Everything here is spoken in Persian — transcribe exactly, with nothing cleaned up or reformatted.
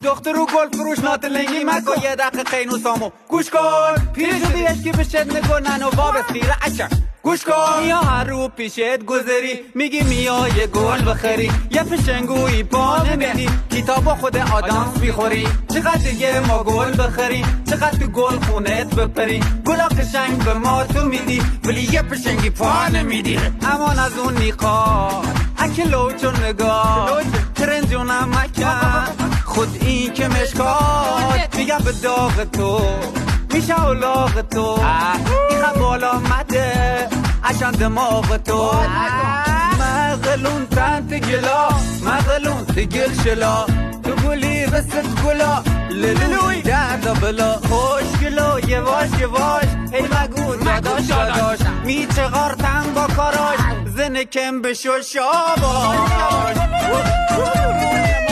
دختر و گل فروش ناتلنگی مکو یه دقیقه خینو سامو گوش کن پیش بیش که بشد نگونن و باب خیره اچر گوش کن یا هر رو پیشت گذری میگی میا یه گل بخری یه پشنگوی پا نمیدی کتاب خود آدم بیخوری چقدر دیگه ما گل بخری چقدر تو گل خونت بپری گلا قشنگ به ما تو میدی ولی یه پشنگی پا نمیدی امان از اون نیقا اکلو چون نگاه ترنجونم مکن خود این که مشکات میگم به داغ تو میشه اولاغ تو این خبال آمده عشان دماغ تو مغلون تنت گلا مغلون تگل شلا تو گلی بست گلا للوی درد بلا خوش گلا یواش یواش ای مگو داداش داداش می چغارتم با کاراش زنکم بشو شاباش